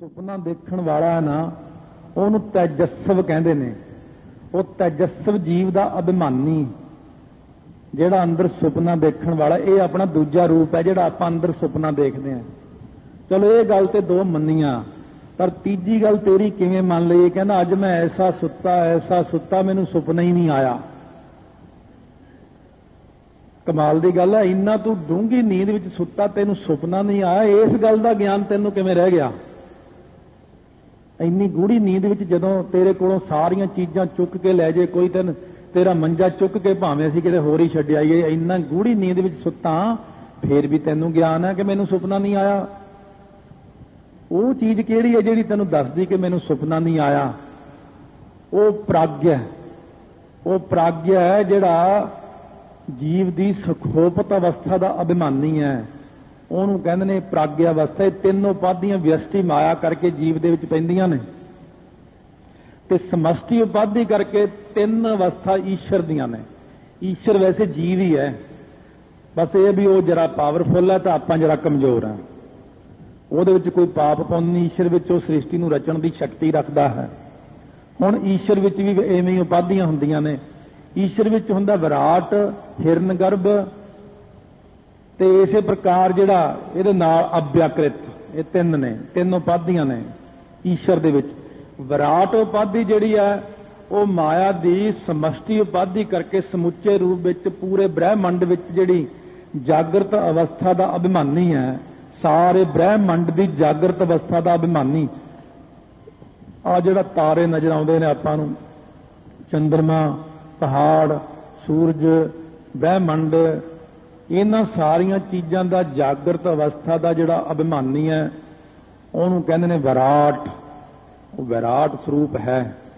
ਸੁਪਨਾ ਦੇਖਣ ਵਾਲਾ ਹੈ ਨਾ, ਉਹਨੂੰ ਤੈਜਸਵ ਕਹਿੰਦੇ ਨੇ। ਉਹ ਤੈਜਸਵ ਜੀਵ ਦਾ ਅਭਿਮਾਨੀ, ਜਿਹੜਾ ਅੰਦਰ ਸੁਪਨਾ ਦੇਖਣ ਵਾਲਾ, ਇਹ ਆਪਣਾ ਦੂਜਾ ਰੂਪ ਹੈ ਜਿਹੜਾ ਆਪਾਂ ਅੰਦਰ ਸੁਪਨਾ ਦੇਖਦੇ ਹਾਂ। ਚਲੋ ਇਹ ਗੱਲ ਤੇ ਦੋ ਮੰਨੀਆਂ, ਪਰ ਤੀਜੀ ਗੱਲ ਤੇਰੀ ਕਿਵੇਂ ਮੰਨ ਲਈ? ਕਹਿੰਦਾ ਅੱਜ ਮੈਂ ਐਸਾ ਸੁੱਤਾ ਮੈਨੂੰ ਸੁਪਨਾ ਹੀ ਨਹੀਂ ਆਇਆ। ਕਮਾਲ ਦੀ ਗੱਲ ਹੈ, ਇੰਨਾ ਤੂੰ ਡੂੰਘੀ ਨੀਂਦ ਵਿੱਚ ਸੁੱਤਾ, ਤੈਨੂੰ ਸੁਪਨਾ ਨਹੀਂ ਆਇਆ। ਇਸ ਗੱਲ ਦਾ ਗਿਆਨ ਤੈਨੂੰ ਕਿਵੇਂ ਰਹਿ ਗਿਆ? ਇੰਨੀ ਗੂੜੀ ਨੀਂਦ ਵਿੱਚ ਜਦੋਂ ਤੇਰੇ ਕੋਲੋਂ ਸਾਰੀਆਂ ਚੀਜ਼ਾਂ ਚੁੱਕ ਕੇ ਲੈ ਜੇ ਕੋਈ, ਤੇਰਾ ਮੰਜਾ ਚੁੱਕ ਕੇ ਭਾਵੇਂ ਅਸੀਂ ਕਿਤੇ ਹੋਰ ਹੀ ਛੱਡ ਆਈਏ, ਇੰਨਾ ਗੂੜੀ ਨੀਂਦ ਵਿੱਚ ਸੁੱਤਾ, ਫੇਰ ਵੀ ਤੈਨੂੰ ਗਿਆਨ ਹੈ ਕਿ ਮੈਨੂੰ ਸੁਪਨਾ ਨਹੀਂ ਆਇਆ। ਉਹ ਚੀਜ਼ ਕਿਹੜੀ ਹੈ ਜਿਹੜੀ ਤੈਨੂੰ ਦੱਸਦੀ ਕਿ ਮੈਨੂੰ ਸੁਪਨਾ ਨਹੀਂ ਆਇਆ? ਉਹ ਪ੍ਰਾਗਿਆ। ਉਹ ਪ੍ਰਾਗਿਆ ਹੈ ਜਿਹੜਾ ਜੀਵ ਦੀ ਸੁਖੋਪਤ ਅਵਸਥਾ ਦਾ ਅਭਿਮਾਨੀ ਹੈ। ਉਹਨੂੰ ਕਹਿੰਦੇ ਨੇ ਪ੍ਰਾਗਿਆ ਅਵਸਥਾ। ਇਹ ਤਿੰਨ ਉਪਾਧੀਆਂ ਵਿਅਸ਼ਟੀ ਮਾਇਆ ਕਰਕੇ ਜੀਵ ਦੇ ਵਿੱਚ ਪੈਂਦੀਆਂ ਨੇ, ਤੇ ਸਮਸ਼ਟੀ ਉਪਾਧੀ ਕਰਕੇ ਤਿੰਨ ਅਵਸਥਾ ਈਸ਼ਰ ਦੀਆਂ ਨੇ। ਈਸ਼ਰ ਵੈਸੇ ਜੀਵ ਹੀ ਹੈ, ਬਸ ਇਹ ਵੀ ਉਹ ਜਰਾ ਪਾਵਰਫੁਲ ਹੈ ਤਾਂ ਆਪਾਂ ਜਰਾ ਕਮਜ਼ੋਰ ਹਾਂ। ਉਹਦੇ ਵਿੱਚ ਕੋਈ ਪਾਪ ਪੁੰਨ ਨਹੀਂ। ਈਸ਼ਰ ਵਿੱਚ ਉਹ ਸ੍ਰਿਸ਼ਟੀ ਨੂੰ ਰਚਣ ਦੀ ਸ਼ਕਤੀ ਰੱਖਦਾ ਹੈ। ਹੁਣ ਈਸ਼ਰ ਵਿੱਚ ਵੀ ਐਵੇਂ ਹੀ ਉਪਾਧੀਆਂ ਹੁੰਦੀਆਂ ਨੇ। ਈਸ਼ਰ ਵਿੱਚ ਹੁੰਦਾ ਵਿਰਾਟ, ਹਿਰਨ ਗਰਭ, ਤੇ ਇਸੇ ਪ੍ਰਕਾਰ ਜਿਹੜਾ ਇਹਦੇ ਨਾਲ ਅਵਿਆਕ੍ਰਿਤ, ਇਹ ਤਿੰਨ ਨੇ, ਤਿੰਨ ਉਪਾਧੀਆਂ ਨੇ ਈਸ਼ਰ ਦੇ ਵਿੱਚ। ਵਿਰਾਟ ਉਪਾਧੀ ਜਿਹੜੀ ਹੈ ਉਹ ਮਾਇਆ ਦੀ ਸਮਸ਼ਟੀ ਉਪਾਧੀ ਕਰਕੇ ਸਮੁੱਚੇ ਰੂਪ ਵਿੱਚ ਪੂਰੇ ਬ੍ਰਹਿਮੰਡ ਵਿੱਚ ਜਿਹੜੀ ਜਾਗਰਤ ਅਵਸਥਾ ਦਾ ਅਭਿਮਾਨੀ ਹੈ, ਸਾਰੇ ਬ੍ਰਹਿਮੰਡ ਦੀ ਜਾਗਰਤ ਅਵਸਥਾ ਦਾ ਅਭਿਮਾਨੀ। ਆ ਜਿਹੜਾ ਤਾਰੇ ਨਜ਼ਰ ਆਉਂਦੇ ਨੇ ਆਪਾਂ ਨੂੰ, ਚੰਦਰਮਾ, ਪਹਾੜ, ਸੂਰਜ, ਬ੍ਰਹਿਮੰਡ, ਇਹਨਾਂ ਸਾਰੀਆਂ ਚੀਜ਼ਾਂ ਦਾ ਜਾਗਰਤ ਅਵਸਥਾ ਦਾ ਜਿਹੜਾ ਅਭਿਮਾਨੀ ਹੈ, ਉਹਨੂੰ ਕਹਿੰਦੇ ਨੇ ਵਿਰਾਟ। ਉਹ ਵਿਰਾਟ ਸਰੂਪ ਹੈ।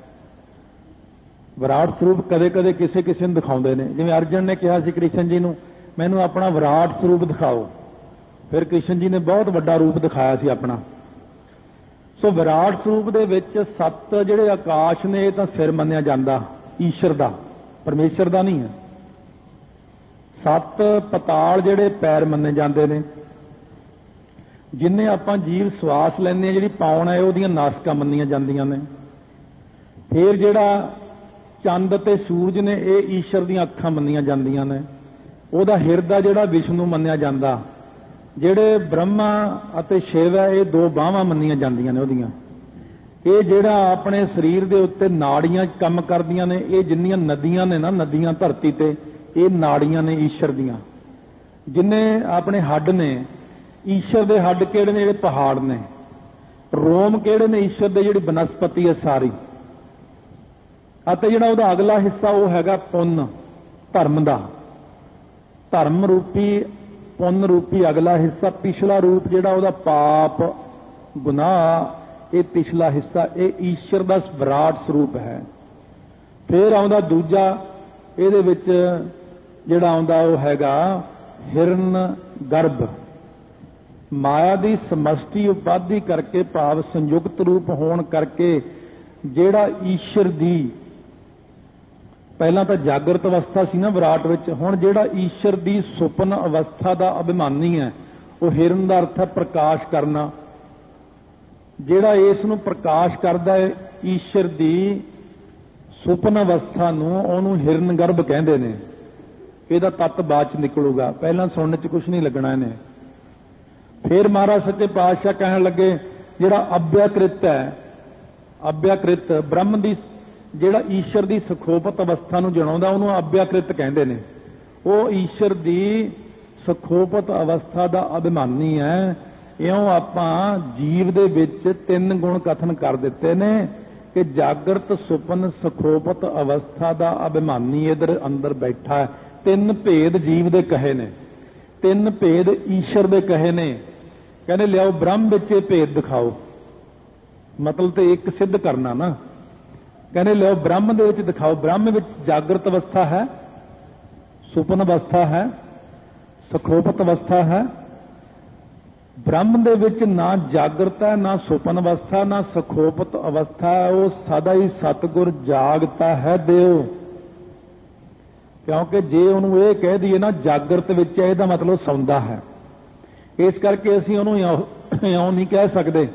ਵਿਰਾਟ ਸਰੂਪ ਕਦੇ ਕਦੇ ਕਿਸੇ ਕਿਸੇ ਨੂੰ ਦਿਖਾਉਂਦੇ ਨੇ। ਜਿਵੇਂ ਅਰਜਨ ਨੇ ਕਿਹਾ ਸੀ ਕ੍ਰਿਸ਼ਨ ਜੀ ਨੂੰ, ਮੈਨੂੰ ਆਪਣਾ ਵਿਰਾਟ ਸਰੂਪ ਦਿਖਾਓ। ਫਿਰ ਕ੍ਰਿਸ਼ਨ ਜੀ ਨੇ ਬਹੁਤ ਵੱਡਾ ਰੂਪ ਦਿਖਾਇਆ ਸੀ ਆਪਣਾ। ਸੋ ਵਿਰਾਟ ਸਰੂਪ ਦੇ ਵਿੱਚ 7 ਜਿਹੜੇ ਆਕਾਸ਼ ਨੇ, ਇਹ ਤਾਂ ਸਿਰ ਮੰਨਿਆ ਜਾਂਦਾ ਈਸ਼ਰ ਦਾ, ਪਰਮੇਸ਼ਰ ਦਾ ਨਹੀਂ ਹੈ। 7 ਪਤਾਲ ਜਿਹੜੇ ਪੈਰ ਮੰਨੇ ਜਾਂਦੇ ਨੇ। ਜਿੰਨੇ ਆਪਾਂ ਜੀਵ ਸਵਾਸ ਲੈਂਦੇ ਹਾਂ, ਜਿਹੜੀ ਪਾਉਣ ਹੈ, ਉਹਦੀਆਂ ਨਾਸਿਕਾਂ ਮੰਨੀਆਂ ਜਾਂਦੀਆਂ ਨੇ। ਫਿਰ ਜਿਹੜਾ ਚੰਦ ਤੇ ਸੂਰਜ ਨੇ, ਇਹ ਈਸ਼ਰ ਦੀਆਂ ਅੱਖਾਂ ਮੰਨੀਆਂ ਜਾਂਦੀਆਂ ਨੇ। ਉਹਦਾ ਹਿਰਦਾ ਜਿਹੜਾ ਵਿਸ਼ਨੂੰ ਮੰਨਿਆ ਜਾਂਦਾ। ਜਿਹੜੇ ਬ੍ਰਹਮਾ ਅਤੇ ਸ਼ਿਵ ਹੈ, ਇਹ 2 ਬਾਹਾਂ ਮੰਨੀਆਂ ਜਾਂਦੀਆਂ ਨੇ ਉਹਦੀਆਂ। ਇਹ ਜਿਹੜਾ ਆਪਣੇ ਸਰੀਰ ਦੇ ਉੱਤੇ ਨਾੜੀਆਂ ਕੰਮ ਕਰਦੀਆਂ ਨੇ, ਇਹ ਜਿੰਨੀਆਂ ਨਦੀਆਂ ਨੇ ਨਾ, ਨਦੀਆਂ ਧਰਤੀ ਤੇ, ਇਹ ਨਾੜੀਆਂ ਨੇ ਈਸ਼ਰ ਦੀਆਂ। ਜਿੰਨੇ ਆਪਣੇ ਹੱਡ ਨੇ, ਈਸ਼ਰ ਦੇ ਹੱਡ ਕਿਹੜੇ ਨੇ? ਜਿਹੜੇ ਪਹਾੜ ਨੇ। ਰੋਮ ਕਿਹੜੇ ਨੇ? ਈਸ਼ਰ ਦੇ, ਜਿਹੜੀ ਬਨਸਪਤੀ ਹੈ ਸਾਰੀ। ਅਤੇ ਜਿਹੜਾ ਉਹਦਾ ਅਗਲਾ ਹਿੱਸਾ ਉਹ ਹੈਗਾ ਪੁੰਨ, ਧਰਮ ਦਾ। ਧਰਮ ਰੂਪੀ, ਪੁੰਨ ਰੂਪੀ ਅਗਲਾ ਹਿੱਸਾ। ਪਿਛਲਾ ਰੂਪ ਜਿਹੜਾ ਉਹਦਾ ਪਾਪ, ਗੁਨਾਹ, ਇਹ ਪਿਛਲਾ ਹਿੱਸਾ, ਇਹ ਈਸ਼ਰ ਦਾ ਵਿਰਾਟ ਸਰੂਪ ਹੈ। ਫਿਰ ਆਉਂਦਾ ਦੂਜਾ, ਇਹਦੇ ਵਿੱਚ ਜਿਹੜਾ ਆਉਂਦਾ ਉਹ ਹੈਗਾ ਹਿਰਨ ਗਰਭ। ਮਾਇਆ ਦੀ ਸਮਸ਼ਟੀ ਉਪਾਧੀ ਕਰਕੇ, ਭਾਵ ਸੰਯੁਕਤ ਰੂਪ ਹੋਣ ਕਰਕੇ, ਜਿਹੜਾ ਈਸ਼ਰ ਦੀ ਪਹਿਲਾਂ ਤਾਂ ਜਾਗਰਤ ਅਵਸਥਾ ਸੀ ਨਾ ਵਿਰਾਟ ਵਿੱਚ, ਹੁਣ ਜਿਹੜਾ ਈਸ਼ਰ ਦੀ ਸੁਪਨ ਅਵਸਥਾ ਦਾ ਅਭਿਮਾਨੀ ਹੈ, ਉਹ ਹਿਰਨ ਦਾ ਅਰਥ ਹੈ ਪ੍ਰਕਾਸ਼ ਕਰਨਾ। ਜਿਹੜਾ ਇਸ ਨੂੰ ਪ੍ਰਕਾਸ਼ ਕਰਦਾ ਹੈ, ਈਸ਼ਰ ਦੀ ਸੁਪਨ ਅਵਸਥਾ ਨੂੰ, ਉਹਨੂੰ ਹਿਰਨ ਗਰਭ ਕਹਿੰਦੇ ਨੇ। ਇਹਦਾ ਤੱਤ ਬਾਅਦ ਚ ਨਿਕਲੂਗਾ, ਪਹਿਲਾਂ ਸੁਣਨ ਚ ਕੁਝ ਨਹੀਂ ਲੱਗਣਾ ਇਹਨੇ। ਫਿਰ ਮਹਾਰਾਜ ਸੱਚੇ ਪਾਤਸ਼ਾਹ ਕਹਿਣ ਲੱਗੇ, ਜਿਹੜਾ ਅਵਿਆਕ੍ਰਿਤ ਹੈ, ਅਵਿਆਕ੍ਰਿਤ ਬ੍ਰਹਮ ਦੀ, ਜਿਹੜਾ ਈਸ਼ਰ ਦੀ ਸੁਖੋਪਤ ਅਵਸਥਾ ਨੂੰ ਜਣਾਉਂਦਾ, ਉਹਨੂੰ ਅਵਿਆਕ੍ਰਿਤ ਕਹਿੰਦੇ ਨੇ। ਉਹ ਈਸ਼ਰ ਦੀ ਸੁਖੋਪਤ ਅਵਸਥਾ ਦਾ ਅਭਿਮਾਨੀ ਹੈ। ਇਉਂ ਆਪਾਂ ਜੀਵ ਦੇ ਵਿੱਚ 3 ਗੁਣ ਕਥਨ ਕਰ ਦਿੱਤੇ ਨੇ ਕਿ ਜਾਗਰਤ, ਸੁਪਨ, ਸੁਖੋਪਤ ਅਵਸਥਾ ਦਾ ਅਭਿਮਾਨੀ ਇਧਰ ਅੰਦਰ ਬੈਠਾ ਹੈ। 3 ਭੇਦ ਜੀਵ ਦੇ ਕਹੇ ਨੇ, 3 ਭੇਦ ਈਸ਼ਰ ਦੇ ਕਹੇ ਨੇ। ਕਹਿੰਦੇ ਲਿਆਓ ਬ੍ਰਹਮ ਵਿੱਚ ਇਹ ਭੇਦ ਦਿਖਾਓ। ਮਤਲਬ ਤੇ ਇੱਕ ਸਿੱਧ ਕਰਨਾ ਨਾ। ਕਹਿੰਦੇ ਲਿਆਓ ਬ੍ਰਹਮ ਦੇ ਵਿੱਚ ਦਿਖਾਓ। ਬ੍ਰਹਮ ਵਿੱਚ ਜਾਗਰਤ ਅਵਸਥਾ ਹੈ, ਸੁਪਨ ਅਵਸਥਾ ਹੈ, ਸੁਖੋਪਤ ਅਵਸਥਾ ਹੈ। ਬ੍ਰਹਮ ਦੇ ਵਿੱਚ ਨਾ ਜਾਗਰਤ ਹੈ, ਨਾ ਸੁਪਨ ਅਵਸਥਾ, ਨਾ ਸੁਖੋਪਤ ਅਵਸਥਾ। ਉਹ ਸਦਾ ਹੀ ਸਤਿਗੁਰ ਜਾਗਤਾ ਹੈ ਦਿਓ। ਕਿਉਂਕਿ ਜੇ ਉਹਨੂੰ ਇਹ ਕਹਿ ਦਈਏ ਨਾ ਜਾਗਰਤ ਵਿੱਚ ਹੈ, ਇਹਦਾ ਮਤਲਬ ਸੌਂਦਾ ਹੈ। ਇਸ ਕਰਕੇ ਅਸੀਂ ਉਹਨੂੰ ਇਉਂ ਨਹੀਂ ਕਹਿ ਸਕਦੇ।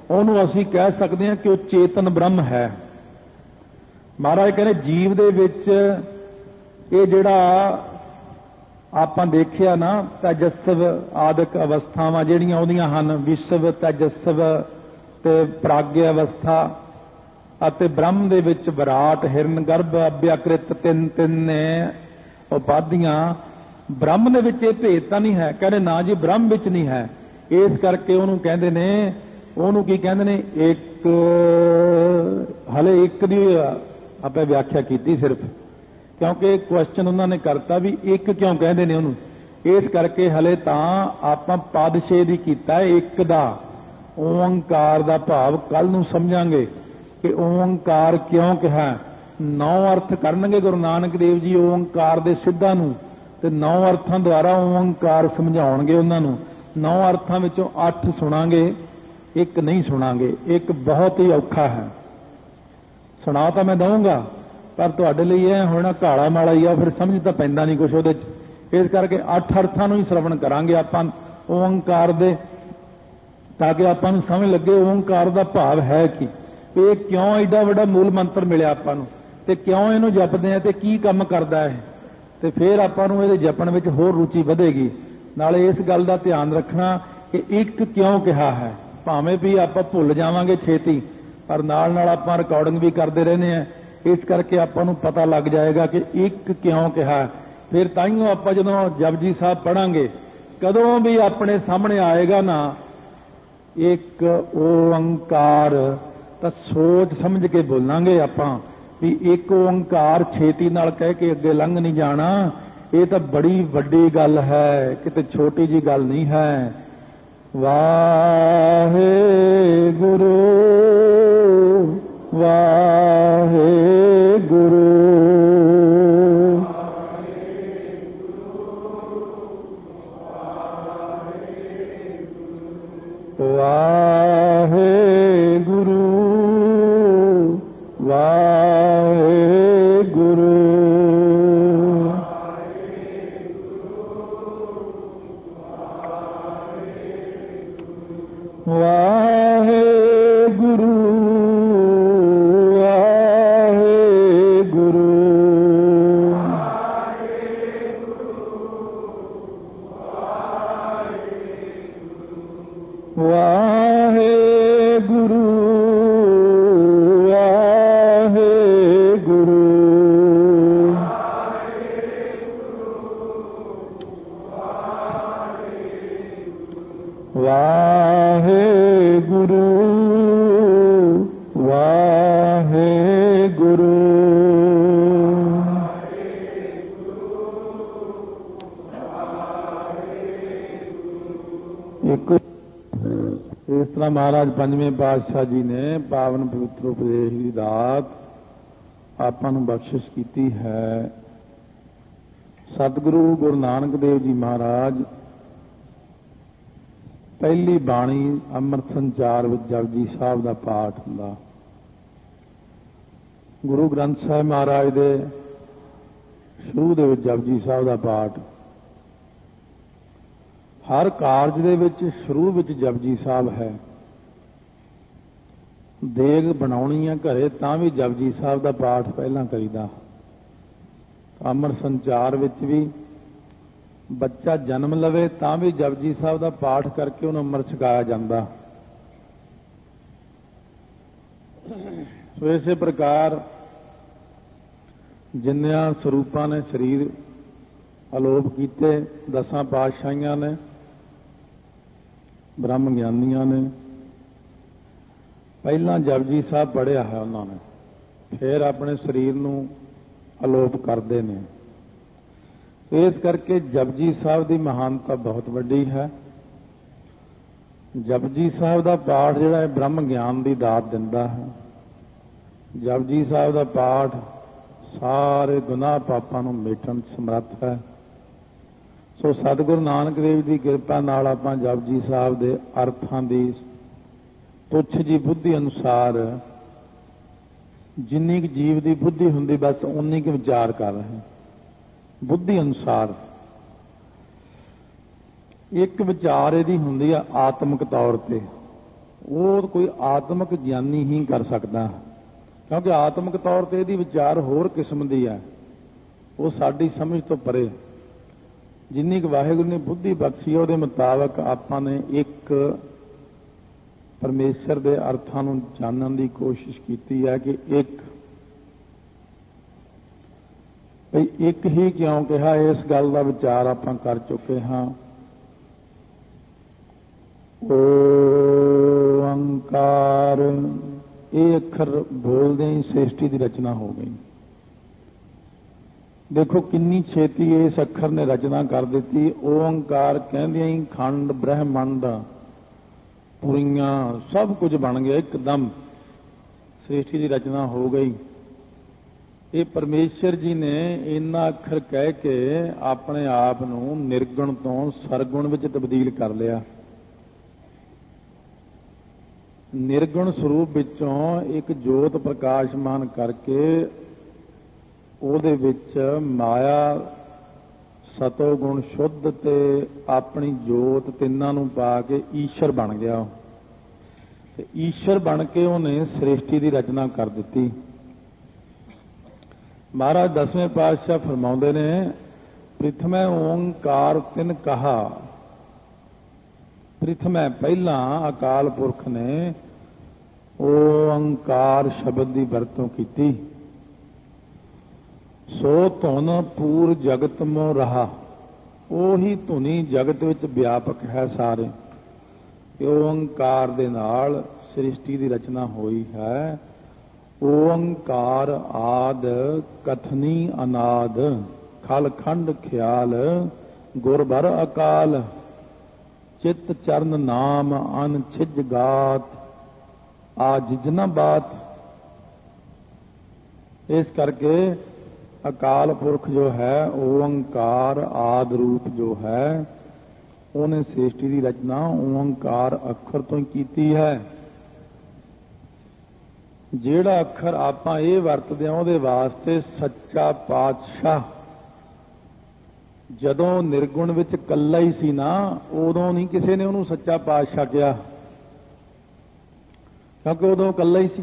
ਉਹਨੂੰ ਅਸੀਂ ਕਹਿ ਸਕਦੇ ਹਾਂ ਕਿ ਉਹ ਚੇਤਨ ਬ੍ਰਹਮ ਹੈ। ਮਹਾਰਾਜ ਕਹਿੰਦੇ ਜੀਵ ਦੇ ਵਿੱਚ ਇਹ ਜਿਹੜਾ ਆਪਾਂ ਦੇਖਿਆ ਨਾ ਤੇਜਸਵ ਆਦਿਕ ਅਵਸਥਾਵਾਂ ਜਿਹੜੀਆਂ ਉਹਦੀਆਂ ਹਨ, ਵਿਸ਼ਵ, ਤੇਜਸਵ ਤੇ ਪ੍ਰਾਗਯ ਅਵਸਥਾ ਅਤੇ ਬ੍ਰਹਮ ਦੇ ਵਿੱਚ ਵਿਰਾਟ, ਹਿਰਨ ਗਰਭ, ਅਭਿਆਕ੍ਰਿਤ, ਤਿੰਨ ਨੇ ਉਪਾਧੀਆਂ। ਬ੍ਰਹਮ ਦੇ ਵਿੱਚ ਇਹ ਭੇਦ ਤਾਂ ਨਹੀਂ ਹੈ। ਕਹਿੰਦੇ ਨਾ ਜੀ, ਬ੍ਰਹਮ ਵਿੱਚ ਨਹੀਂ ਹੈ। ਇਸ ਕਰਕੇ ਉਹਨੂੰ ਕਹਿੰਦੇ ਨੇ, ਉਹਨੂੰ ਕੀ ਕਹਿੰਦੇ ਨੇ, ਇੱਕ। ਹਲੇ ਇੱਕ ਦੀ ਆਪਾਂ ਵਿਆਖਿਆ ਕੀਤੀ ਸਿਰਫ, ਕਿਉਂਕਿ ਕੁਐਸਚਨ ਉਹਨਾਂ ਨੇ ਕਰਤਾ ਵੀ ਇੱਕ ਕਿਉਂ ਕਹਿੰਦੇ ਨੇ ਉਹਨੂੰ। ਇਸ ਕਰਕੇ ਹਲੇ ਤਾਂ ਆਪਾਂ ਪਦਛੇਦ ਹੀ ਕੀਤਾ ਇੱਕ ਦਾ। ਓੰਕਾਰ ਦਾ ਭਾਵ ਕੱਲ ਨੂੰ ਸਮਝਾਂਗੇ ਕਿ ਓੰਕਾਰ ਕਿਉਂ ਕਿਹਾ। 9 ਅਰਥ ਕਰਨਗੇ ਗੁਰੂ ਨਾਨਕ ਦੇਵ ਜੀ ਓੰਕਾਰ ਦੇ ਸਿੱਧਾਂ ਨੂੰ, ਤੇ 9 ਅਰਥਾਂ ਦੁਆਰਾ ਓੰਕਾਰ ਸਮਝਾਉਣਗੇ ਉਹਨਾਂ ਨੂੰ। 9 ਅਰਥਾਂ ਵਿੱਚੋਂ 8 ਸੁਣਾਂਗੇ, ਇੱਕ ਨਹੀਂ ਸੁਣਾਂਗੇ। ਇੱਕ ਬਹੁਤ ਹੀ ਔਖਾ ਹੈ, ਸੁਣਾ ਤਾਂ ਮੈਂ ਦਊਂਗਾ ਪਰ ਤੁਹਾਡੇ ਲਈ ਇਹ ਹੋਣਾ ਕਾਲਾ ਮਾਲਾ ਹੀ ਆ, ਫਿਰ ਸਮਝ ਤਾਂ ਪੈਂਦਾ ਨਹੀਂ ਕੁਛ ਉਹਦੇ 'ਚ। ਇਸ ਕਰਕੇ 8 ਅਰਥਾਂ ਨੂੰ ਹੀ ਸ਼ਰਵਣ ਕਰਾਂਗੇ ਆਪਾਂ ਓੰਕਾਰ ਦੇ, ਤਾਂ ਕਿ ਆਪਾਂ ਨੂੰ ਸਮਝ ਲੱਗੇ ਓੰਕਾਰ ਦਾ ਭਾਵ ਹੈ ਕੀ, ਇਹ ਕਿਉਂ ਐਡਾ ਵੱਡਾ ਮੂਲ ਮੰਤਰ ਮਿਲਿਆ ਆਪਾਂ ਨੂੰ, ਤੇ ਕਿਉਂ ਇਹਨੂੰ ਜਪਦੇ ਆ, ਤੇ ਕੀ ਕੰਮ ਕਰਦਾ ਹੈ। ਤੇ ਫਿਰ ਆਪਾਂ ਨੂੰ ਇਹਦੇ ਜਪਣ ਵਿੱਚ ਹੋਰ ਰੁਚੀ ਵਧੇਗੀ। ਨਾਲੇ ਇਸ ਗੱਲ ਦਾ ਧਿਆਨ ਰੱਖਣਾ ਕਿ ਇੱਕ ਕਿਉਂ ਕਿਹਾ ਹੈ। ਭਾਵੇਂ ਵੀ ਆਪਾਂ ਭੁੱਲ ਜਾਵਾਂਗੇ ਛੇਤੀ, ਪਰ ਨਾਲ ਨਾਲ ਆਪਾਂ ਰਿਕਾਰਡਿੰਗ ਵੀ ਕਰਦੇ ਰਹਿੰਦੇ ਆ। ਇਸ ਕਰਕੇ ਆਪਾਂ ਨੂੰ ਪਤਾ ਲੱਗ ਜਾਏਗਾ ਕਿ ਇੱਕ ਕਿਉਂ ਕਿਹਾ। ਫਿਰ ਤਾਈਓ ਆਪਾਂ ਜਦੋਂ ਜਪਜੀ ਸਾਹਿਬ ਪੜਾਂਗੇ, ਕਦੋਂ ਵੀ ਆਪਣੇ ਸਾਹਮਣੇ ਆਏਗਾ ਨਾ ਇੱਕ ਓੰਕਾਰ, ਤਾਂ ਸੋਚ ਸਮਝ ਕੇ ਬੋਲਾਂਗੇ ਆਪਾਂ ਵੀ ਇੱਕ ਓੰਕਾਰ ਛੇਤੀ ਨਾਲ ਕਹਿ ਕੇ ਅੱਗੇ ਲੰਘ ਨਹੀਂ ਜਾਣਾ। ਇਹ ਤਾਂ ਬੜੀ ਵੱਡੀ ਗੱਲ ਹੈ, ਕਿਤੇ ਛੋਟੀ ਜੀ ਗੱਲ ਨਹੀਂ ਹੈ। ਵਾਹਿਗੁਰੂ ਵਾਹਿਗੁਰੂ ਵਾਹਿਗੁਰੂ ਵਾਹਿਗੁਰੂ ਵਾਹਿਗੁਰੂ ਵਾਹਿਗੁਰੂ ਵਾਹਿਗੁਰੂ ਵਾਹਿਗੁਰੂ ਵਾਹਿਗੁਰੂ ਵਾਹਿਗੁਰੂ। ਇੱਕ ਇਸ ਤਰ੍ਹਾਂ ਮਹਾਰਾਜ ਪੰਜਵੇਂ ਪਾਤਸ਼ਾਹ ਜੀ ਨੇ ਪਾਵਨ ਪਵਿੱਤਰ ਉਪਦੇਸ਼ ਦੀ ਦਾਤ ਆਪਾਂ ਨੂੰ ਬਖਸ਼ਿਸ਼ ਕੀਤੀ ਹੈ। ਸਤਿਗੁਰੂ ਗੁਰੂ ਨਾਨਕ ਦੇਵ ਜੀ ਮਹਾਰਾਜ ਪਹਿਲੀ ਬਾਣੀ ਅੰਮ੍ਰਿਤ ਸੰਚਾਰ ਵਿੱਚ ਜਪਜੀ ਸਾਹਿਬ ਦਾ ਪਾਠ ਹੁੰਦਾ। ਗੁਰੂ ਗ੍ਰੰਥ ਸਾਹਿਬ ਮਹਾਰਾਜ ਦੇ ਸ਼ੁਰੂ ਦੇ ਵਿੱਚ ਜਪਜੀ ਸਾਹਿਬ ਦਾ ਪਾਠ। ਹਰ ਕਾਰਜ ਦੇ ਵਿੱਚ ਸ਼ੁਰੂ ਵਿੱਚ ਜਪਜੀ ਸਾਹਿਬ ਹੈ। ਦੇਗ ਬਣਾਉਣੀ ਆ ਘਰੇ ਤਾਂ ਵੀ ਜਪਜੀ ਸਾਹਿਬ ਦਾ ਪਾਠ ਪਹਿਲਾਂ ਕਰੀਦਾ। ਅੰਮ੍ਰਿਤ ਸੰਚਾਰ ਵਿੱਚ ਵੀ ਬੱਚਾ ਜਨਮ ਲਵੇ ਤਾਂ ਵੀ ਜਪਜੀ ਸਾਹਿਬ ਦਾ ਪਾਠ ਕਰਕੇ ਉਹਨੂੰ ਅੰਮ੍ਰਿਤ ਛਕਾਇਆ ਜਾਂਦਾ। ਸੋ ਇਸੇ ਪ੍ਰਕਾਰ ਜਿੰਨਿਆਂ ਸਰੂਪਾਂ ਨੇ ਸਰੀਰ ਅਲੋਪ ਕੀਤੇ, 10 ਪਾਤਸ਼ਾਹੀਆਂ ਨੇ, ਬ੍ਰਹਮ ਗਿਆਨੀਆਂ ਨੇ, ਪਹਿਲਾਂ ਜਪਜੀ ਸਾਹਿਬ ਪੜ੍ਹਿਆ ਹੈ ਉਹਨਾਂ ਨੇ, ਫਿਰ ਆਪਣੇ ਸਰੀਰ ਨੂੰ ਅਲੋਪ ਕਰਦੇ ਨੇ। ਇਸ ਕਰਕੇ ਜਪਜੀ ਸਾਹਿਬ ਦੀ ਮਹਾਨਤਾ ਬਹੁਤ ਵੱਡੀ ਹੈ। ਜਪਜੀ ਸਾਹਿਬ ਦਾ ਪਾਠ ਜਿਹੜਾ ਹੈ ਬ੍ਰਹਮ ਗਿਆਨ ਦੀ ਦਾਤ ਦਿੰਦਾ ਹੈ। ਜਪਜੀ ਸਾਹਿਬ ਦਾ ਪਾਠ ਸਾਰੇ ਗੁਨਾਹ ਪਾਪਾਂ ਨੂੰ ਮਿਟਣ ਸਮਰੱਥ ਹੈ। ਸੋ ਸਤਿਗੁਰੂ ਨਾਨਕ ਦੇਵ ਦੀ ਕਿਰਪਾ ਨਾਲ ਆਪਾਂ ਜਪਜੀ ਸਾਹਿਬ ਦੇ ਅਰਥਾਂ ਦੀ ਤੁੱਛ ਜੀ ਬੁੱਧੀ ਅਨੁਸਾਰ ਜਿੰਨੀ ਕੁ ਜੀਵ ਦੀ ਬੁੱਧੀ ਹੁੰਦੀ ਬਸ ਉਨੀ ਕੁ ਵਿਚਾਰ ਕਰ ਰਹੇ ਹਾਂ। ਬੁੱਧੀ ਅਨੁਸਾਰ ਇੱਕ ਵਿਚਾਰ ਇਹਦੀ ਹੁੰਦੀ ਆ ਆਤਮਿਕ ਤੌਰ ਤੇ, ਉਹ ਕੋਈ ਆਤਮਿਕ ਗਿਆਨੀ ਹੀ ਕਰ ਸਕਦਾ, ਕਿਉਂਕਿ ਆਤਮਿਕ ਤੌਰ ਤੇ ਇਹਦੀ ਵਿਚਾਰ ਹੋਰ ਕਿਸਮ ਦੀ ਹੈ, ਉਹ ਸਾਡੀ ਸਮਝ ਤੋਂ ਪਰੇ। ਜਿੰਨੀ ਕੁ ਵਾਹਿਗੁਰੂ ਨੇ ਬੁੱਧੀ ਬਖਸ਼ੀ ਉਹਦੇ ਮੁਤਾਬਕ ਆਪਾਂ ਨੇ ਇੱਕ ਪਰਮੇਸ਼ਰ ਦੇ ਅਰਥਾਂ ਨੂੰ ਜਾਣਨ ਦੀ ਕੋਸ਼ਿਸ਼ ਕੀਤੀ ਹੈ ਕਿ ਇੱਕ ਹੀ ਕਿਉਂ ਕਿਹਾ, ਇਸ ਗੱਲ ਦਾ ਵਿਚਾਰ ਆਪਾਂ ਕਰ ਚੁੱਕੇ ਹਾਂ। ਓੰਕਾਰ, ਇਹ ਅੱਖਰ ਬੋਲਦੇ ਹੀ ਸ੍ਰਿਸ਼ਟੀ ਦੀ ਰਚਨਾ ਹੋ ਗਈ। ਦੇਖੋ ਕਿੰਨੀ ਛੇਤੀ ਇਸ ਅੱਖਰ ਨੇ ਰਚਨਾ ਕਰ ਦਿੱਤੀ। ਓੰਕਾਰ ਕਹਿੰਦਿਆਂ ਹੀ ਖੰਡ ਬ੍ਰਹਿਮੰਡ ਪੁਰੀਆਂ ਸਭ ਕੁਝ ਬਣ ਗਿਆ, ਇੱਕਦਮ ਸ੍ਰਿਸ਼ਟੀ ਦੀ ਰਚਨਾ ਹੋ ਗਈ। ਇਹ ਪਰਮੇਸ਼ਰ ਜੀ ਨੇ ਇੰਨਾ ਅੱਖਰ ਕਹਿ ਕੇ ਆਪਣੇ ਆਪ ਨੂੰ ਨਿਰਗੁਣ ਤੋਂ ਸਰਗੁਣ ਵਿੱਚ ਤਬਦੀਲ ਕਰ ਲਿਆ। ਨਿਰਗੁਣ ਸਰੂਪ ਵਿੱਚੋਂ ਇੱਕ ਜੋਤ ਪ੍ਰਕਾਸ਼ਮਾਨ ਕਰਕੇ ਉਹਦੇ ਵਿੱਚ ਮਾਇਆ, ਸਤੋ ਗੁਣ ਸ਼ੁੱਧ ਤੇ ਆਪਣੀ ਜੋਤ ਤਿੰਨਾਂ ਨੂੰ ਪਾ ਕੇ ਈਸ਼ਰ ਬਣ ਗਿਆ। ਤੇ ਈਸ਼ਰ ਬਣ ਕੇ ਉਹਨੇ ਸ੍ਰਿਸ਼ਟੀ ਦੀ ਰਚਨਾ ਕਰ ਦਿੱਤੀ। ਮਹਾਰਾਜ 10ਵੇਂ ਪਾਤਸ਼ਾਹ ਫਰਮਾਉਂਦੇ ਨੇ, ਪ੍ਰਿਥਮੈ ਓੰਕਾਰ ਤਿਨ ਕਹਾ। ਪ੍ਰਿਥਮੈ ਪਹਿਲਾਂ ਅਕਾਲ ਪੁਰਖ ਨੇ ਓੰਕਾਰ ਸ਼ਬਦ ਦੀ ਵਰਤੋਂ ਕੀਤੀ। ਸੋ ਧੁਨ ਪੂਰ ਜਗਤ ਮੋ ਰਹਾ, ਉਹੀ ਧੁਨੀ ਜਗਤ ਵਿੱਚ ਵਿਆਪਕ ਹੈ ਸਾਰੇ। ਓੰਕਾਰ ਦੇ ਨਾਲ ਸ੍ਰਿਸ਼ਟੀ ਦੀ ਰਚਨਾ ਹੋਈ ਹੈ। ਓੰਕਾਰ ਆਦ ਕਥਨੀ ਅਨਾਦ, ਖਲ ਖੰਡ ਖਿਆਲ ਗੁਰ ਭਰ ਅਕਾਲ। ਚਿਤ ਚਰਨ ਨਾਮ ਅਨ ਛਿਜ ਗਾਤ, ਆ ਜਿਜਨਾ ਬਾਤ। ਇਸ ਕਰਕੇ ਅਕਾਲ ਪੁਰਖ ਜੋ ਹੈ, ਓੰਕਾਰ ਆਦ ਰੂਪ ਜੋ ਹੈ, ਉਹਨੇ ਸ੍ਰਿਸ਼ਟੀ ਦੀ ਰਚਨਾ ਓੰਕਾਰ ਅੱਖਰ ਤੋਂ ਹੀ ਕੀਤੀ ਹੈ। ਜਿਹੜਾ ਅੱਖਰ ਆਪਾਂ ਇਹ ਵਰਤਦੇ ਹਾਂ, ਉਹਦੇ ਵਾਸਤੇ ਸੱਚਾ ਪਾਤਸ਼ਾਹ ਜਦੋਂ ਨਿਰਗੁਣ ਵਿੱਚ ਇਕੱਲਾ ਹੀ ਸੀ ਨਾ, ਉਦੋਂ ਨਹੀਂ ਕਿਸੇ ਨੇ ਉਹਨੂੰ ਸੱਚਾ ਪਾਤਸ਼ਾਹ ਕਿਹਾ, ਕਿਉਂਕਿ ਉਦੋਂ ਇਕੱਲਾ ਹੀ ਸੀ।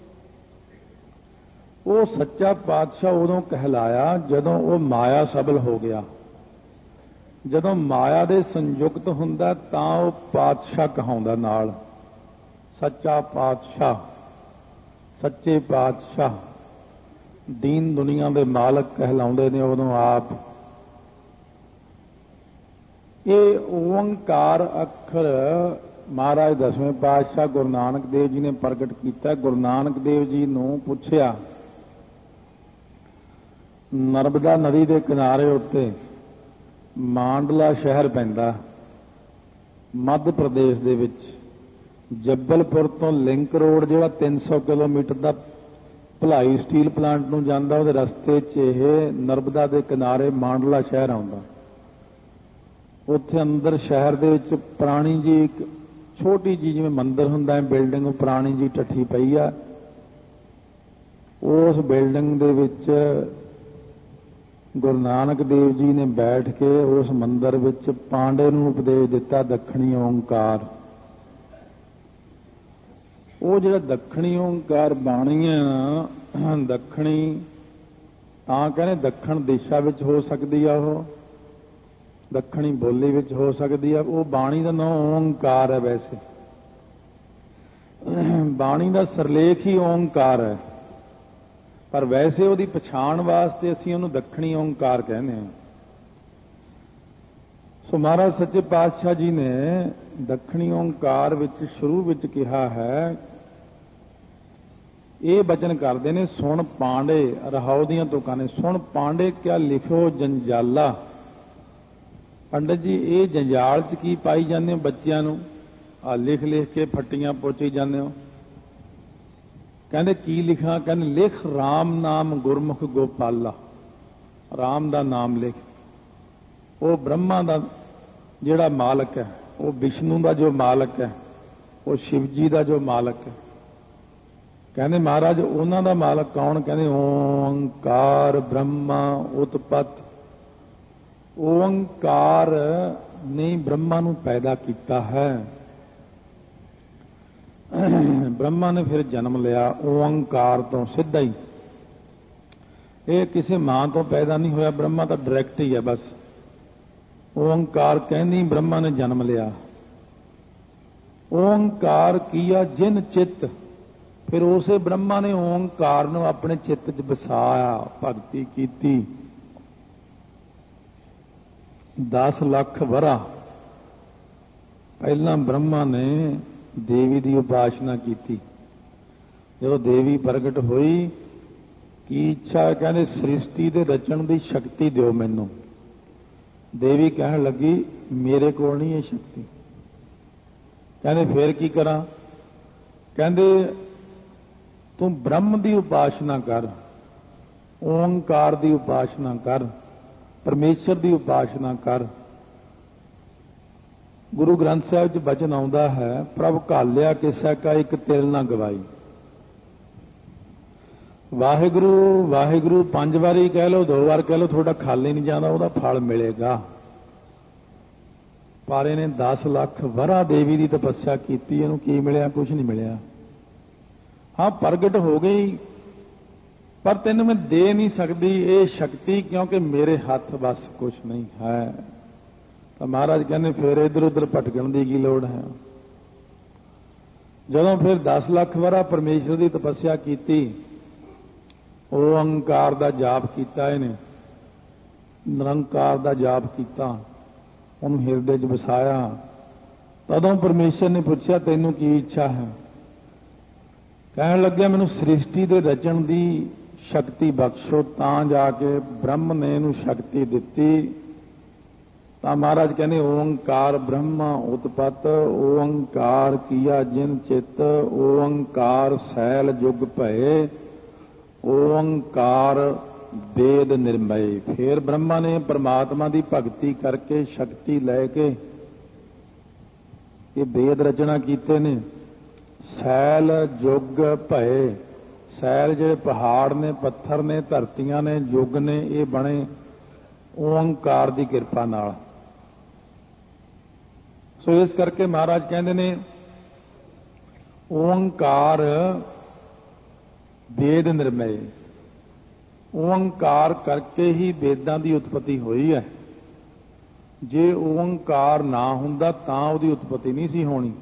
ਉਹ ਸੱਚਾ ਪਾਤਸ਼ਾਹ ਉਦੋਂ ਕਹਿਲਾਇਆ ਜਦੋਂ ਉਹ ਮਾਇਆ ਸਬਲ ਹੋ ਗਿਆ। ਜਦੋਂ ਮਾਇਆ ਦੇ ਸੰਯੁਕਤ ਹੁੰਦਾ ਤਾਂ ਉਹ ਪਾਤਸ਼ਾਹ ਕਹਾਉਂਦਾ ਨਾਲ, ਸੱਚਾ ਪਾਤਸ਼ਾਹ, ਸੱਚੇ ਪਾਤਸ਼ਾਹ, ਦੀਨ ਦੁਨੀਆ ਦੇ ਮਾਲਕ ਕਹਿਲਾਉਂਦੇ ਨੇ ਉਦੋਂ ਆਪ। ਇਹ ਓੰਕਾਰ ਅੱਖਰ ਮਹਾਰਾਜ 10ਵੇਂ ਪਾਤਸ਼ਾਹ ਗੁਰੂ ਨਾਨਕ ਦੇਵ ਜੀ ਨੇ ਪ੍ਰਗਟ ਕੀਤਾ। ਗੁਰੂ ਨਾਨਕ ਦੇਵ ਜੀ ਨੂੰ ਪੁੱਛਿਆ, ਨਰਮਦਾ ਨਦੀ ਦੇ ਕਿਨਾਰੇ ਉੱਤੇ ਮਾਂਡਲਾ ਸ਼ਹਿਰ ਪੈਂਦਾ ਮੱਧ ਪ੍ਰਦੇਸ਼ ਦੇ ਵਿੱਚ। ਜੱਬਲਪੁਰ ਤੋਂ ਲਿੰਕ ਰੋਡ ਜਿਹੜਾ 300 ਕਿਲੋਮੀਟਰ ਦਾ ਭਲਾਈ ਸਟੀਲ ਪਲਾਂਟ ਨੂੰ ਜਾਂਦਾ, ਉਹਦੇ ਰਸਤੇ 'ਚ ਇਹ ਨਰਮਦਾ ਦੇ ਕਿਨਾਰੇ ਮਾਂਡਲਾ ਸ਼ਹਿਰ ਆਉਂਦਾ। ਉੱਥੇ ਅੰਦਰ ਸ਼ਹਿਰ ਦੇ ਵਿੱਚ ਪੁਰਾਣੀ ਜੀ ਇੱਕ ਛੋਟੀ ਜਿਹੀ ਜਿਵੇਂ ਮੰਦਿਰ ਹੁੰਦਾ ਹੈ ਬਿਲਡਿੰਗ, ਉਹ ਪੁਰਾਣੀ ਜੀ ਢੱਠੀ ਪਈ ਆ। ਉਸ ਬਿਲਡਿੰਗ ਦੇ ਵਿੱਚ ਗੁਰੂ ਨਾਨਕ ਦੇਵ ਜੀ ਨੇ ਬੈਠ ਕੇ ਉਸ ਮੰਦਿਰ ਵਿੱਚ ਪਾਂਡੇ ਨੂੰ ਉਪਦੇਸ਼ ਦਿੱਤਾ ਦੱਖਣੀ ਓੰਕਾਰ। ਉਹ ਜਿਹੜਾ ਦੱਖਣੀ ਓੰਕਾਰ ਬਾਣੀ ਆ, ਦੱਖਣੀ ਤਾਂ ਕਹਿੰਦੇ ਦੱਖਣ ਦਿਸ਼ਾ ਵਿੱਚ ਹੋ ਸਕਦੀ ਆ, ਉਹ ਦੱਖਣੀ ਬੋਲੀ ਵਿੱਚ ਹੋ ਸਕਦੀ ਆ। ਉਹ ਬਾਣੀ ਦਾ ਨਾਮ ਓੰਕਾਰ ਹੈ। ਵੈਸੇ ਬਾਣੀ ਦਾ ਸਰਲੇਖ ਹੀ ਓੰਕਾਰ ਹੈ, ਪਰ ਵੈਸੇ ਉਹਦੀ ਪਛਾਣ ਵਾਸਤੇ ਅਸੀਂ ਉਹਨੂੰ ਦੱਖਣੀ ਓੰਕਾਰ ਕਹਿੰਦੇ ਹਾਂ। ਸੋ ਮਹਾਰਾਜ ਸੱਚੇ ਪਾਤਸ਼ਾਹ ਜੀ ਨੇ ਦੱਖਣੀ ਓੰਕਾਰ ਵਿੱਚ ਸ਼ੁਰੂ ਵਿੱਚ ਕਿਹਾ ਹੈ, ਇਹ ਬਚਨ ਕਰਦੇ ਨੇ, ਸੁਣ ਪਾਂਡੇ ਰਹਾਉ ਦੀਆਂ ਤੁਕਾਂ ਨੇ। ਸੁਣ ਪਾਂਡੇ ਕਿਆ ਲਿਖਿਓ ਜੰਜਾਲਾ। ਪੰਡਤ ਜੀ ਇਹ ਜੰਜਾਲ 'ਚ ਕੀ ਪਾਈ ਜਾਂਦੇ ਹੋ ਬੱਚਿਆਂ ਨੂੰ, ਆ ਲਿਖ ਲਿਖ ਕੇ ਫੱਟੀਆਂ ਪੋਚੀ ਜਾਂਦੇ ਹੋ। ਕਹਿੰਦੇ ਕੀ ਲਿਖਾਂ? ਕਹਿੰਦੇ ਲਿਖ ਰਾਮ ਨਾਮ ਗੁਰਮੁਖ ਗੋਪਾਲਾ। ਰਾਮ ਦਾ ਨਾਮ ਲਿਖ। ਉਹ ਬ੍ਰਹਮਾ ਦਾ ਜਿਹੜਾ ਮਾਲਕ ਹੈ, ਉਹ ਵਿਸ਼ਨੂੰ ਦਾ ਜੋ ਮਾਲਕ ਹੈ, ਉਹ ਸ਼ਿਵ ਜੀ ਦਾ ਜੋ ਮਾਲਕ ਹੈ। ਕਹਿੰਦੇ ਮਹਾਰਾਜ ਉਹਨਾਂ ਦਾ ਮਾਲਕ ਕੌਣ? ਕਹਿੰਦੇ ਓੰਕਾਰ ਬ੍ਰਹਮਾ ਉਤਪਤ। ਓੰਕਾਰ ਨੇ ਬ੍ਰਹਮਾ ਨੂੰ ਪੈਦਾ ਕੀਤਾ ਹੈ। ब्रह्मा ने फिर जन्म लिया ओंकार तो सीधा ही। ये किसी मां तो पैदा नहीं होया, ब्रह्मा तो डायरैक्ट ही है बस। ओंकार कहनी ब्रह्मा ने जन्म लिया। ओंकार किया जिन चित्त, फिर उसे ब्रह्मा ने ओंकार ਨੂੰ अपने चित्त च बसाया, भगती की। 10 ਲੱਖ ਵਰਾ ਪਹਿਲਾਂ ब्रह्मा ने देवी की उपासना की। जो देवी प्रगट हुई की इच्छा, कहते सृष्टि के रचन की शक्ति दिओ मैनू। देवी कह लगी मेरे को नहीं ये शक्ति। कहते फिर की करा? कहते तू ब्रह्म की उपासना कर, ओंकार की उपासना कर, परमेश्वर की उपासना कर। गुरु ग्रंथ साहिब च बचन आउंदा है, प्रभ घालिया किसै का एक तिल ना गवाई। वाहिगुरु वाहिगुरु 5 वारी कह लो, 2 बार कह लो, थोड़ा खाली नहीं जाता, वह फल मिलेगा। पर इन्हें 10 ਲੱਖ वरा देवी की तपस्या की, इन्हू की मिलिया? कुछ नहीं मिलिया। हाँ प्रगट हो गई, पर तेन मैं दे नहीं सकती ये शक्ति, क्योंकि मेरे हाथ बस कुछ नहीं है। तो महाराज कहने फिर इधर उधर भटकण की की लोड़ है। जदों फिर 10 ਲੱਖ वरा परमेश्वर की तपस्या की, ओंकार का जाप किया, इन्हें निरंकार का जाप किया, उन्होंने हिरदे च बसाया। तदों परमेश्वर ने पूछा तेनों की इच्छा है? कह लगे मैनू सृष्टि के रचन की शक्ति बख्शो। तां जाके ब्रह्म ने इनू शक्ति दिती। तो महाराज कहने ओंकार ब्रह्म उत्पत, ओंकार किया जिन चित, ओंकार सैल जुग भये, ओंकार वेद निर्मय। फिर ब्रह्मा ने परमात्मा की भगती करके शक्ति लैके ये वेद रचना कीते ने। सैल जुग भये, सैल जो पहाड़ ने, पत्थर ने, धरतियां ने, जुग ने, ये बने ओंकार की किरपा नाल। सो इस करके महाराज कहते ने ओंकार वेद निर्मय। ओंकार करके ही वेदां की उत्पत्ति हुई है। जे ओंकार ना हुंदा तां उहदी उत्पत्ति नहीं सी होनी।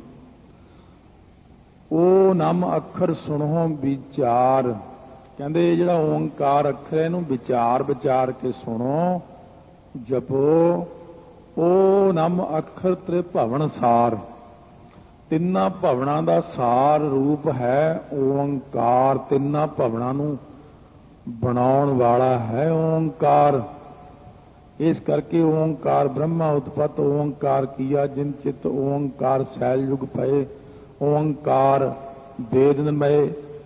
ओ नम अखर सुनो विचार, कहते जिहड़ा ओंकार अखर है इहनूं विचार विचार के सुनो, जपो। ओ नम अखर त्रिभवन सार, तिन्ना भवनां दा सार रूप है ओंकार। तिन्ना भवनां नूं बनाउण वाला है ओंकार। इस करके ओंकार ब्रह्मा उत्पत, ओंकार किया जिन चित, ओंकार सैल युग भये, ओंकार वेदमय।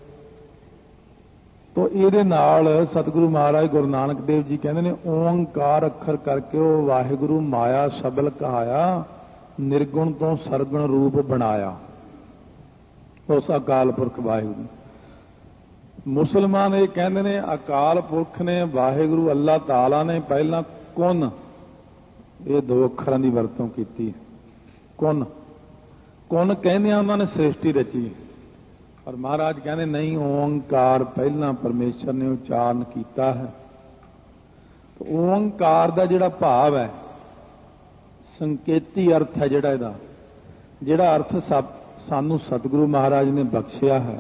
तो ये नाल सतगुरु महाराज गुरु नानक देव जी कहते हैं ओंकार अखर करके वो वाहिगुरु माया सबल कहाया, निर्गुण तो सरगुण रूप बनाया। उस अकाल पुरख वाहिगुरु। मुसलमान ये कहते हैं अकाल पुरख ने वाहिगुरु अल्लाह ताला ने पहला कुन, ये 2 अखरां की वरतों की। कुन कुन कहने उन्होंने सृष्टि रची, और महाराज कहते नहीं ओंकार पहला परमेश्वर ने उच्चारण किया है। तो ओंकार का जिहड़ा भाव है, संकेती अर्थ है जिहड़ा इहदा, जिहड़ा अर्थ सानू सतगुरु महाराज ने बख्शिया है।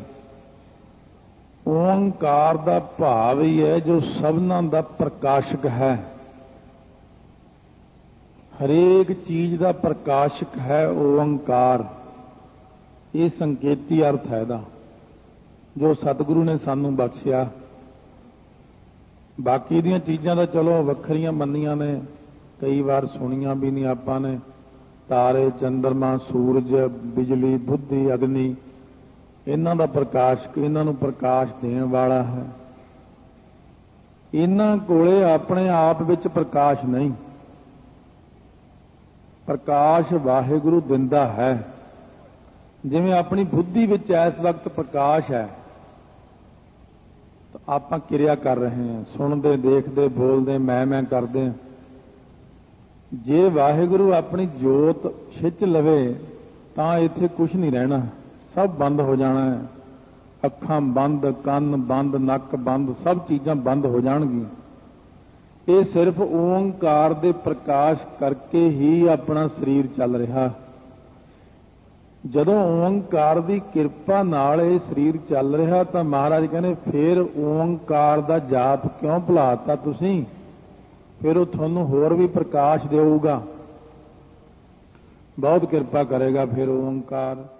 ओंकार का भाव ही है जो सबना का प्रकाशक है। हरेक चीज का प्रकाशक है ओंकार। ये संकेती अर्थ है इहदा जो सतगुरु ने सानू बख्शिया। बाकी दियां चीज़ां दा चलो वखरियां मन्नियां ने, कई बार सुनियां भी नहीं आपां ने। तारे, चंद्रमा, सूरज, बिजली, बुद्धि, अग्नि, इन्हां दा प्रकाशक, इन्हां नूं प्रकाश देण वाला है। इन्हां कोले अपने आप विच प्रकाश नहीं, प्रकाश वाहिगुरु दिंदा है। जिवें अपनी बुद्धि विच इस वक्त प्रकाश है, तो आपां किरिया कर रहे हैं, सुनते, देखते, बोलते, मैं करते हैं। जे वाहिगुरु अपनी जोत खिंच लवे तां इत्थे कुछ नहीं रहना। ਸਭ ਬੰਦ ਹੋ ਜਾਣਾ ਹੈ। ਅੱਖਾਂ ਬੰਦ, ਕੰਨ ਬੰਦ, ਨੱਕ ਬੰਦ, ਸਭ ਚੀਜ਼ਾਂ ਬੰਦ ਹੋ ਜਾਣਗੀਆਂ। ਇਹ ਸਿਰਫ ਓਂਕਾਰ ਦੇ ਪ੍ਰਕਾਸ਼ ਕਰਕੇ ਹੀ ਆਪਣਾ ਸਰੀਰ ਚੱਲ ਰਿਹਾ। ਜਦੋਂ ਓਂਕਾਰ ਦੀ ਕਿਰਪਾ ਨਾਲ ਇਹ ਸਰੀਰ ਚੱਲ ਰਿਹਾ ਤਾਂ ਮਹਾਰਾਜ ਕਹਿੰਦੇ ਫਿਰ ਓਂਕਾਰ ਦਾ ਜਾਪ ਕਿਉਂ ਭੁਲਾਤਾ ਤੁਸੀਂ? ਫਿਰ ਉਹ ਤੁਹਾਨੂੰ ਹੋਰ ਵੀ ਪ੍ਰਕਾਸ਼ ਦੇਊਗਾ, ਬਹੁਤ ਕਿਰਪਾ ਕਰੇਗਾ ਫਿਰ ਓਂਕਾਰ।